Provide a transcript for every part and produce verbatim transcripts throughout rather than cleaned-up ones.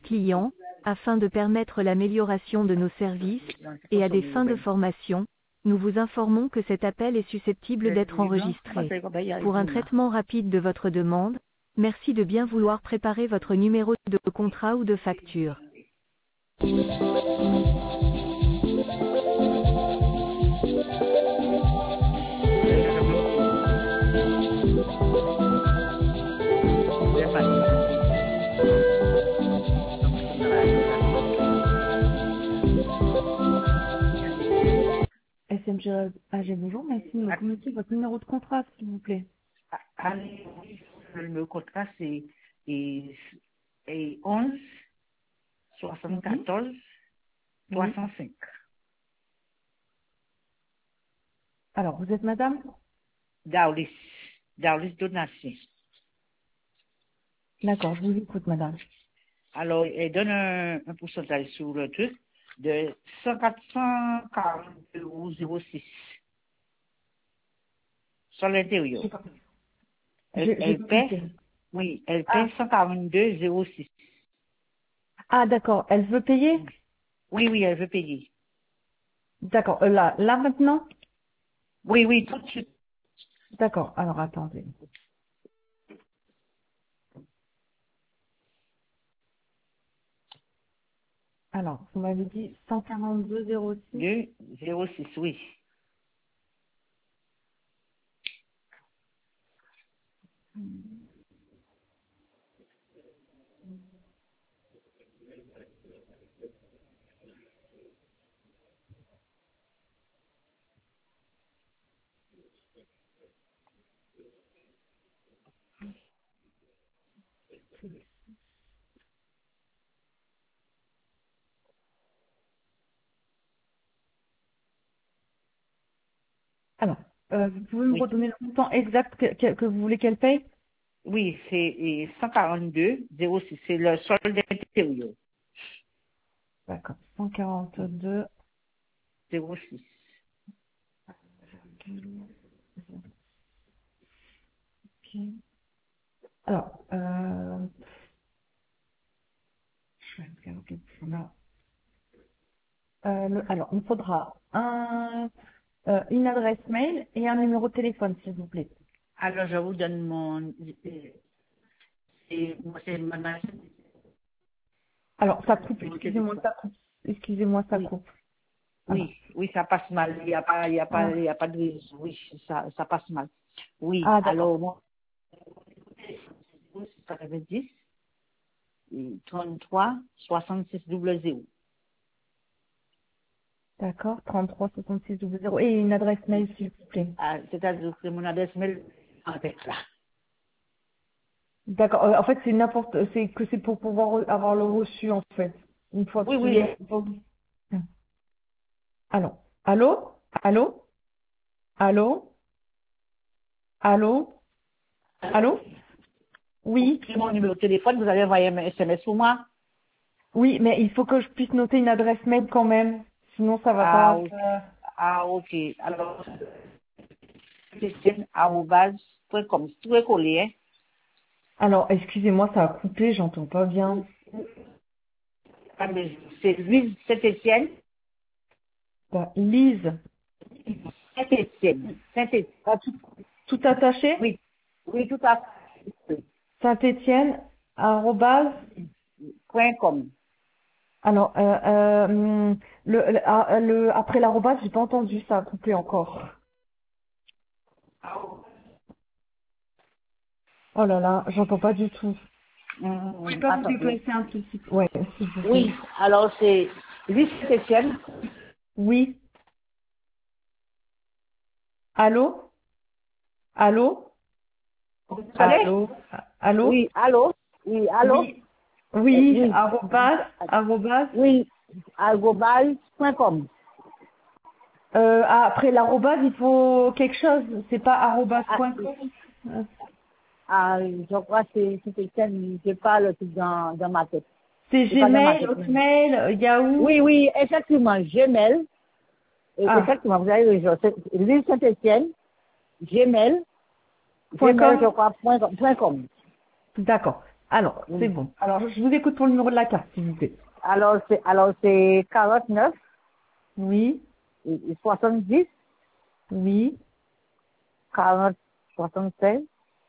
clients, afin de permettre l'amélioration de nos services, et à des fins de formation, nous vous informons que cet appel est susceptible d'être enregistré. Pour un traitement rapide de votre demande, merci de bien vouloir préparer votre numéro de contrat ou de facture. S M G A G, bonjour, merci de me communiquer votre numéro de contrat, s'il vous plaît. Allez, oui, le numéro de contrat, c'est et, et onze soixante-quatorze trois cent cinq. Alors, vous êtes madame Daulis, Daulis Donatien. D'accord, je vous écoute, madame. Alors, elle donne un, un pourcentage sur le truc de cent quarante-deux euros zéro six sur l'intérieur. Elle, elle paie, oui, elle paie ah. cent quarante-deux zéro six. Ah, d'accord. Elle veut payer? Oui, oui, elle veut payer. D'accord. Euh, là, là maintenant? Oui, oui, tout de suite. D'accord. Alors, attendez. Alors, vous m'avez dit cent quarante-deux zéro six? zéro six, oui. Alors, euh, vous pouvez me oui. redonner le montant exact que, que, que vous voulez qu'elle paye? Oui, c'est cent quarante-deux zéro six, c'est le solde intérieur. D'accord, cent quarante-deux zéro six. Okay. Alors, euh, euh, le, alors, il me faudra un, euh, une adresse mail et un numéro de téléphone, s'il vous plaît. Alors, je vous donne mon... C'est madame... Alors, ça coupe, excusez-moi, ça coupe. Excusez-moi, ça oui. coupe. Oui, alors. oui, ça passe mal. Il n'y a pas, il y a pas, Ah. il y a pas de... Oui, ça, ça passe mal. Oui, ah, alors, moi... quatre-vingt-dix, trente-trois, soixante-six double zéro. D'accord, trente-trois, soixante-six double zéro. Et une adresse mail, s'il vous plaît. Ah, c'est-à-dire que mon adresse mail avec là. D'accord. Euh, en fait, c'est n'importe, c'est que c'est pour pouvoir avoir le reçu, en fait. Une fois oui, que oui. est... Alors, allô? Allô? Allô? Allô? Allô? Oui. C'est mon numéro de téléphone, vous allez envoyer un S M S pour moi? Oui, mais il faut que je puisse noter une adresse mail quand même. Sinon, ça va ah, pas. Okay. Euh... Ah, ok. Alors, c'est arobase point com. Tout est collé, hein? Alors, excusez-moi, ça a coupé, j'entends pas bien. C'est Lise Saint-Étienne. Bah, Lise. Saint-Étienne. Saint-Étienne. Ah, tout, tout attaché? Oui. Oui, tout à fait. Saint-Étienne, arrobase. Point com. Alors, euh, euh, le, le, le, après l'arrobase, j'ai pas entendu, ça a coupé encore. Oh là là, j'entends pas du tout. Mmh, Vous pouvez pas vous déplacer un tout petit peu? Ouais, s'il vous plaît. Oui, alors c'est Lise Saint-Étienne. Oui. Allô? Allô? Allô? Allô? Oui, allô? Oui, allô? Oui, oui, oui. arrobase, arrobase. Oui, arrobase point com. Euh, après l'arrobase, il faut quelque chose, c'est pas arrobase point com. Ah, je crois que c'est Saint-Étienne, je parle dans, dans ma tête. C'est Gmail, Hotmail, Yahoo? Oui, oui, effectivement, Gmail. Ah. Effectivement, vous avez raison. Lise Saint-Étienne, Gmail, Point Gmail, com. je crois, point, point com. D'accord. Alors, c'est bon. Alors, je vous écoute pour le numéro de la carte, s'il vous plaît. Alors, c'est, alors, c'est quarante-neuf, Oui, et soixante-dix, oui. quarante, soixante-seize,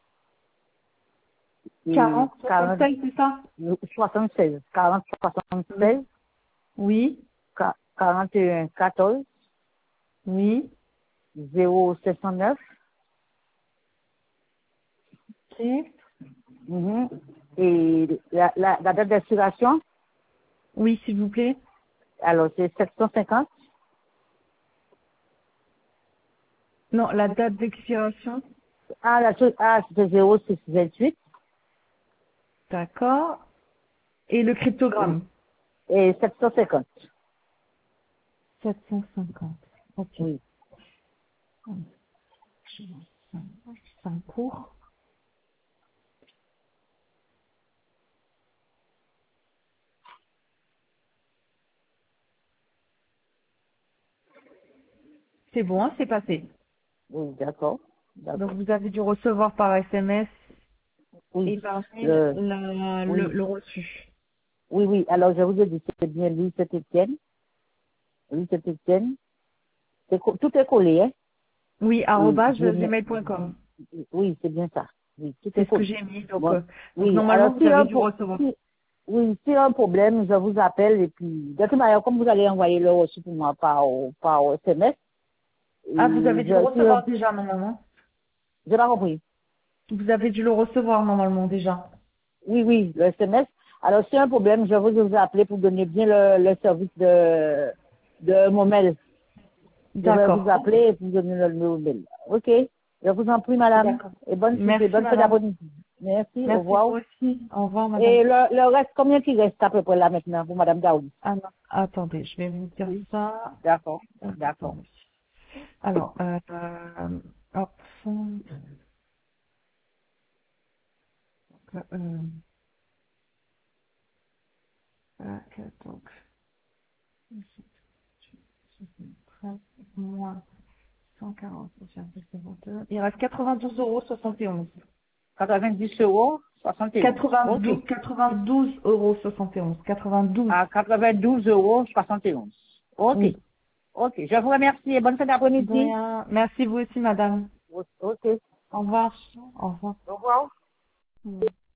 et quarante, quarante, soixante-cinq, c'est ça? soixante-seize, quarante, soixante-seize, Oui, qua- quarante et un, quatorze, oui. zéro sept cent neuf, Ok. mhm, et la, la, la date d'expiration, Oui, s'il vous plaît. alors, c'est sept cent cinquante. Non, la date d'expiration. Ah, la chose, ah, c'était zéro six vingt-huit, D'accord. Et le cryptogramme. et sept cent cinquante. sept cent cinquante. Ok. Oui. C'est un cours. C'est bon, hein, c'est passé. Oui, d'accord. Donc D'accord. vous avez dû recevoir par S M S Oui. et par mail Le, la- le, oui. le reçu. Oui, oui. Alors, je vous ai dit, c'est bien Louis Saint-Étienne. Louis Saint-Étienne. C'est co- tout est collé, hein. Oui, Et arobase Gmail- gmail point com. oui, c'est bien ça. Oui, tout C'est est ce que collé. j'ai mis. Donc, Bon. euh, donc Oui. Alors, normalement, vous si avez un, dû pro- recevoir. si, oui, s'il y a un problème, je vous appelle et puis, de toute manière, comme vous allez envoyer le reçu pour moi par, par S M S, Ah, vous et avez dû le je, si un- recevoir déjà normalement. j'ai pas compris. Vous avez dû le recevoir normalement déjà. Oui, oui, le S M S. Alors, s'il y a un problème, je vais vous appeler pour donner bien le, le service de, de mon mail. Je vais vous D'accord. appeler et vous donner le numéro de mail. OK. Je vous en prie, madame. D'accord. Et bonne suite et Merci, bonne fin madame. d'après-midi. Merci, au Merci revoir. vous aussi. Au revoir, madame. Et le, le reste, combien qui reste à peu près là maintenant pour madame Daoudi? Ah non, attendez, je vais vous dire Oui. ça. D'accord. Euh, D'accord. Attendez. Alors, euh, euh, hop, donc, euh, ok, donc, moins cent quarante virgule zéro deux. Il reste quatre-vingt-douze euros soixante et onze. quatre-vingt-dix euros, soixante et onze. OK. quatre-vingt-douze, quatre-vingt-douze euros soixante et onze. quatre-vingt-douze. À quatre-vingt-douze euros, soixante et onze. OK. Oui. OK. Je vous remercie et bonne fin De d'après-midi. rien. Merci vous aussi, madame. OK. Au revoir. Au revoir. Au revoir. Mm.